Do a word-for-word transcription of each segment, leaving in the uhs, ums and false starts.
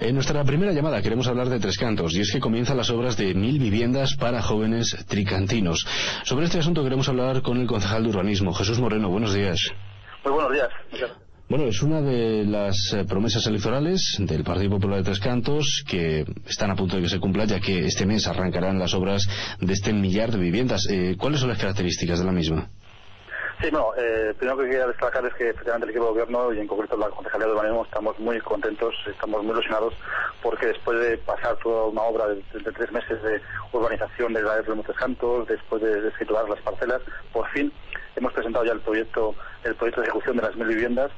En nuestra primera llamada queremos hablar de Tres Cantos, y es que comienzan las obras de mil viviendas para jóvenes tricantinos. Sobre este asunto queremos hablar con el concejal de urbanismo, Jesús Moreno. Buenos días. Muy buenos días. Bueno, es una de las promesas electorales del Partido Popular de Tres Cantos que están a punto de que se cumpla, ya que este mes arrancarán las obras de este millar de viviendas. Eh, ¿Cuáles son las características de la misma? Sí, no, eh, primero que quería destacar es que efectivamente el equipo de gobierno y en concreto la Concejalía de Urbanismo estamos muy contentos, estamos muy ilusionados porque después de pasar toda una obra de, de, de tres meses de urbanización de la de Tres Cantos, después de, de escriturar las parcelas, por fin hemos presentado ya el proyecto, el proyecto de ejecución de las mil viviendas.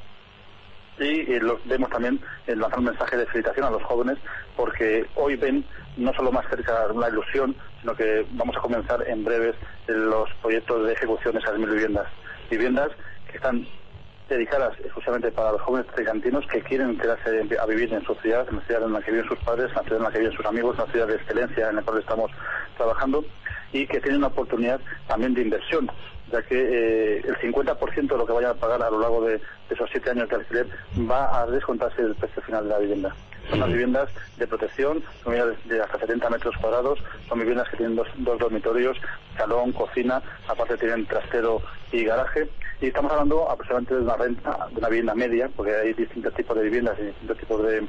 Y eh, los vemos también eh, lanzar un mensaje de felicitación a los jóvenes porque hoy ven no solo más cerca una ilusión, sino que vamos a comenzar en breves los proyectos de ejecución de esas mil viviendas. Viviendas que están dedicadas exclusivamente para los jóvenes tricantinos que quieren quedarse a vivir en su ciudad, en la ciudad en la que viven sus padres, en la ciudad en la que viven sus amigos, en la ciudad de excelencia en la cual estamos trabajando y que tienen una oportunidad también de inversión, ya que eh, el cincuenta por ciento de lo que vayan a pagar a lo largo de, de esos siete años de alquiler va a descontarse del precio final de la vivienda. Son las viviendas de protección, son viviendas de hasta setenta metros cuadrados, son viviendas que tienen dos, dos dormitorios, salón, cocina, aparte tienen trastero y garaje, y estamos hablando aproximadamente de una renta, de una vivienda media, porque hay distintos tipos de viviendas y distintos tipos de,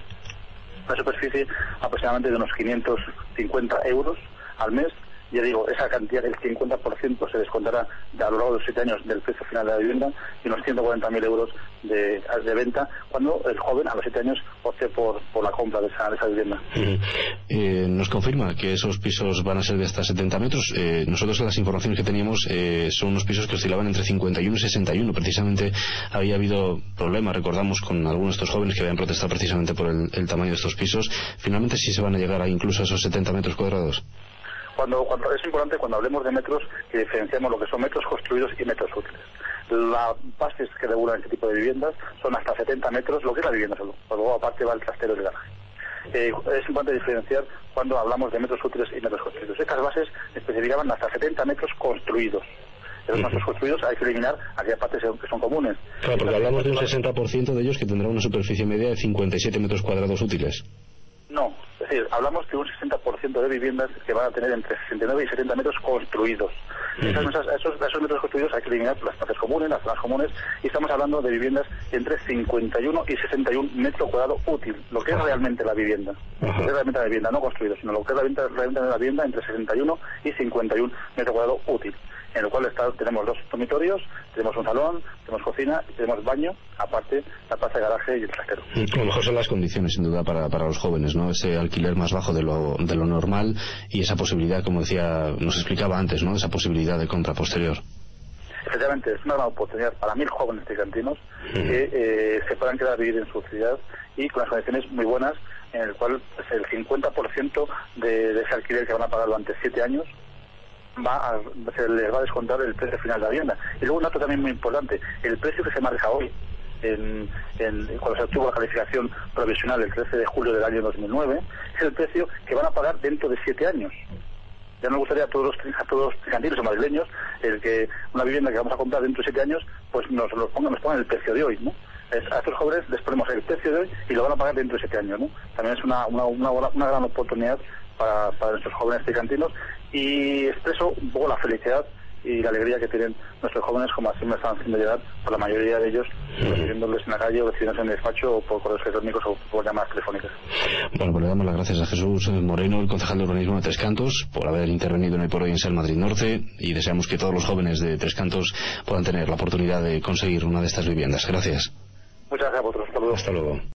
de superficie, aproximadamente de unos quinientos cincuenta euros al mes. Ya digo, esa cantidad, el cincuenta por ciento se descontará a lo largo de los siete años del precio final de la vivienda y unos ciento cuarenta mil euros de, de venta cuando el joven a los siete años opte por, por la compra de esa, de esa vivienda. Uh-huh. eh, nos confirma que esos pisos van a ser de hasta setenta metros. Eh, nosotros las informaciones que teníamos eh, son unos pisos que oscilaban entre cincuenta y uno y sesenta y uno. Precisamente había habido problemas, recordamos, con algunos de estos jóvenes que habían protestado precisamente por el, el tamaño de estos pisos. Finalmente sí se van a llegar a incluso a esos setenta metros cuadrados. Cuando, cuando es importante cuando hablemos de metros que diferenciamos lo que son metros construidos y metros útiles. Las bases que regulan este tipo de viviendas son hasta setenta metros, lo que es la vivienda solo. Luego aparte va el trastero y el garaje. Eh, es importante diferenciar cuando hablamos de metros útiles y metros construidos. Estas bases especificaban hasta setenta metros construidos. De los metros construidos hay que eliminar aquellas partes que son comunes. Claro, porque hablamos de un sesenta por ciento de ellos que tendrá una superficie media de cincuenta y siete metros cuadrados útiles. No, es decir, hablamos de un sesenta por ciento de viviendas que van a tener entre sesenta y nueve y setenta metros construidos. Uh-huh. Esas, esos, esos metros construidos hay que eliminar las partes comunes, las zonas comunes, y estamos hablando de viviendas entre cincuenta y uno y sesenta y un metros cuadrados útil, lo que es realmente la vivienda. Uh-huh. Lo que es realmente la vivienda, no construido, sino lo que es realmente, realmente la vivienda entre sesenta y uno y cincuenta y un metros cuadrados útil, en el cual está, tenemos dos dormitorios, tenemos un salón, tenemos cocina y tenemos baño, aparte la plaza de garaje y el trastero. A lo mejor son las condiciones, sin duda, para, para los jóvenes, ¿no? Ese alquiler más bajo de lo, de lo normal y esa posibilidad, como decía, nos explicaba antes, ¿no? Esa posibilidad de compra posterior. Efectivamente, es una gran oportunidad para mil jóvenes tricantinos uh-huh. que eh, se puedan quedar a vivir en su ciudad y con las condiciones muy buenas, en el cual pues, el cincuenta por ciento de, de ese alquiler que van a pagar durante siete años va a, se les va a descontar el precio final de la vivienda. Y luego un dato también muy importante, el precio que se marca hoy, en, en, cuando se obtuvo la calificación provisional el trece de julio del año dos mil nueve, es el precio que van a pagar dentro de siete años. Ya nos gustaría a todos los, a todos los tricantinos o madrileños el que una vivienda que vamos a comprar dentro de siete años pues nos lo pongan, nos pongan el precio de hoy, ¿no? Es, a estos jóvenes les ponemos el precio de hoy y lo van a pagar dentro de siete años, ¿no? También es una, una, una, una gran oportunidad para, para nuestros jóvenes tricantinos y expreso un poco la felicidad y la alegría que tienen nuestros jóvenes, como así me están haciendo llegar por la mayoría de ellos, recibiéndoles en la calle o recibiéndoles en el despacho o por correos electrónicos o por llamadas telefónicas. Bueno, pues le damos las gracias a Jesús Moreno, el concejal de urbanismo de Tres Cantos, por haber intervenido en Hoy por Hoy en Ser Madrid Norte, y deseamos que todos los jóvenes de Tres Cantos puedan tener la oportunidad de conseguir una de estas viviendas. Gracias. Muchas gracias a vosotros. Hasta luego. Hasta luego.